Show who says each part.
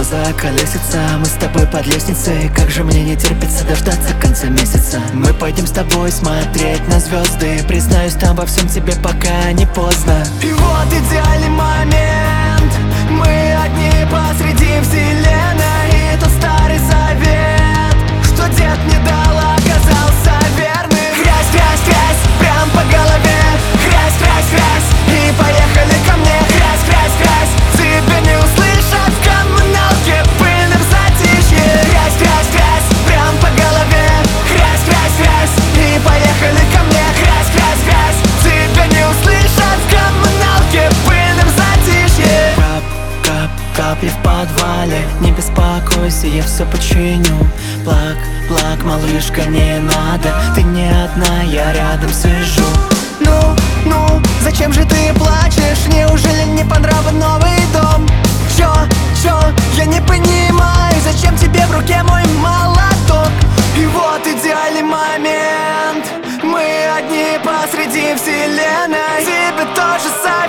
Speaker 1: глаза колесятся. Мы с тобой под лестницей, как же мне не терпится дождаться конца месяца. Мы пойдем с тобой смотреть на звезды. Признаюсь, там во всем тебе пока не поздно. И вот идеальный момент, мы одни посреди вселенной. И тот старый завет, что дед мне дал, оказался верным. Грязь, грязь, грязь, прям по голове. Грязь, грязь, грязь, и поехали ко мне. Грязь, грязь, грязь, тебя не услышат в коммуналке в пыльном затишье. Грязь, грязь, грязь, прям по голове. Грязь, грязь, грязь, и поехали ко мне. Грязь, грязь, грязь, тебя не услышат в коммуналке в пыльном затишье. Кап, кап, капли в подвале, не беспокойся, я все починю. Плак, плак, малышка, не надо, ты не одна, я рядом сижу. Ну, зачем же ты плачешь? Неужели не по нраву новый дом? Чё, я не понимаю, зачем тебе в руке мой молоток? И вот идеальный момент, мы одни посреди вселенной. Тебе то же самое.